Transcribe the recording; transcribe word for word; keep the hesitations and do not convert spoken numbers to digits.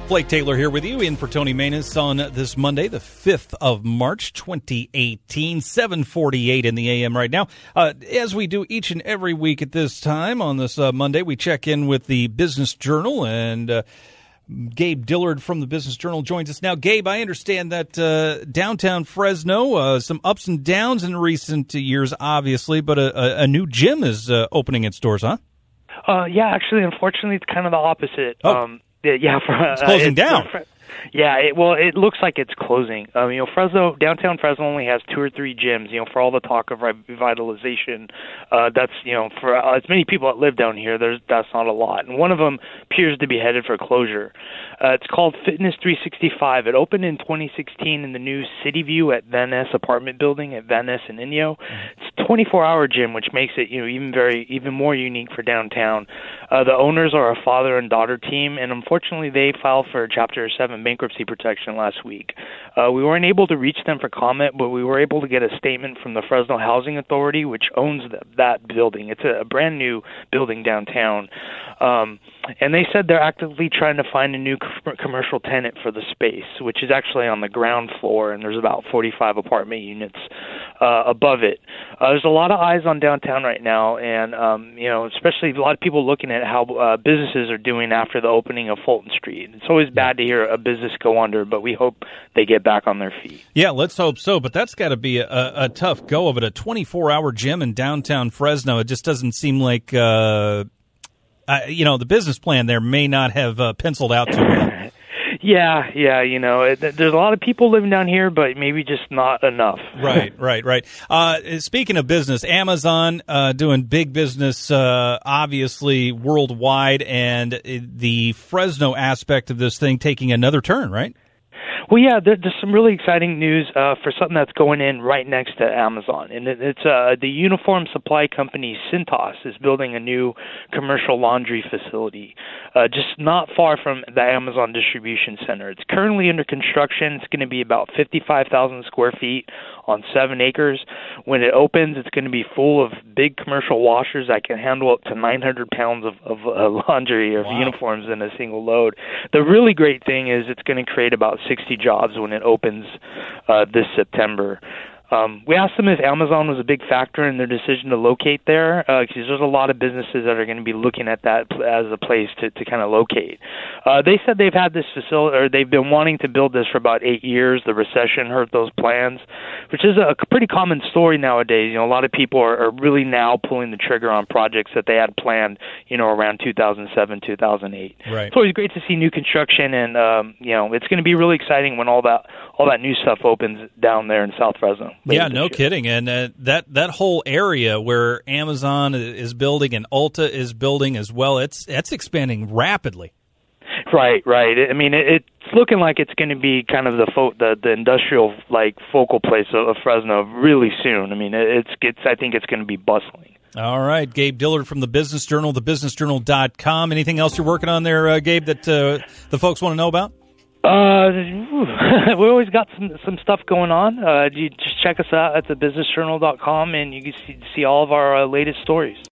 Blake Taylor here with you, in for Tony Manus on this Monday, the fifth of March, twenty eighteen, seven forty-eight in the A M right now. Uh, as we do each and every week at this time on this uh, Monday, we check in with the Business Journal, and uh, Gabe Dillard from the Business Journal joins us now. Gabe, I understand that uh, downtown Fresno, uh, some ups and downs in recent years, obviously, but a, a, a new gym is uh, opening its doors, huh? Uh, yeah, actually, unfortunately, it's kind of the opposite. Oh. Um, Yeah, for, uh, it's closing it's, down. Uh, yeah, it, well, it looks like it's closing. Um, you know, Fresno, downtown Fresno only has two or three gyms. You know, for all the talk of revitalization, uh, that's, you know, for uh, as many people that live down here, there's that's not a lot. And one of them appears to be headed for closure. Uh, it's called Fitness three sixty-five. It opened in twenty sixteen in the new City View at Van Ness apartment building at Van Ness and Inyo. It's a twenty-four hour gym, which makes it, you know, even very, even more unique for downtown. Uh, the owners are a father and daughter team, and unfortunately, they filed for Chapter seven bankruptcy protection last week. Uh, we weren't able to reach them for comment, but we were able to get a statement from the Fresno Housing Authority, which owns the, that building. It's a, a brand new building downtown. Um, and they said they're actively trying to find a new co- commercial tenant for the space, which is actually on the ground floor, and there's about forty-five apartment units uh, above it. Uh, there's a lot of eyes on downtown right now, and um, you know, especially a lot of people looking at how uh, businesses are doing after the opening of Fulton Street. It's always bad to hear a business go under, but we hope they get back on their feet. Yeah, let's hope so, but that's got to be a, a tough go of it. A twenty-four hour gym in downtown Fresno, it just doesn't seem like, uh, uh, you know, the business plan there may not have uh, penciled out too well. Yeah, yeah, you know, it, there's a lot of people living down here, but maybe just not enough. Right, right, right. Uh, speaking of business, Amazon uh, doing big business, uh, obviously worldwide, and the Fresno aspect of this thing taking another turn, right? Well, yeah, there, there's some really exciting news uh, for something that's going in right next to Amazon, and it, it's uh, the uniform supply company Cintas is building a new commercial laundry facility uh, just not far from the Amazon distribution center. It's currently under construction. It's going to be about fifty-five thousand square feet on seven acres. When it opens, it's going to be full of big commercial washers that can handle up to nine hundred pounds of, of uh, laundry or wow. uniforms in a single load. The really great thing is it's going to create about sixty jobs when it opens uh, this September. Um, we asked them if Amazon was a big factor in their decision to locate there, because uh, there's a lot of businesses that are going to be looking at that as a place to, to kind of locate. Uh, they said they've had this facility, or they've been wanting to build this for about eight years. The recession hurt those plans, which is a pretty common story nowadays. You know, a lot of people are, are really now pulling the trigger on projects that they had planned, you know, around two thousand seven, two thousand eight. Right. It's always great to see new construction, and um, you know, it's going to be really exciting when all that all that new stuff opens down there in South Fresno. Yeah, no year. kidding. And uh, that that whole area where Amazon is building and Ulta is building as well, it's that's expanding rapidly. Right, right. I mean, it, it's looking like it's going to be kind of the fo- the, the industrial like focal place of, of Fresno really soon. I mean, it, it's it's. I think it's going to be bustling. All right, Gabe Dillard from the Business Journal, the business journal dot com. Anything else you're working on there, uh, Gabe, that uh, the folks want to know about? Uh, we always got some some stuff going on. Uh, you just check us out at the business journal dot com, and you can see, see all of our uh, latest stories.